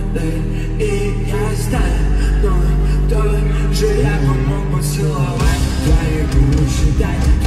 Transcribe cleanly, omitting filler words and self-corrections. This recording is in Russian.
И я знаю, но кто же я помог поцеловать твои губы, считать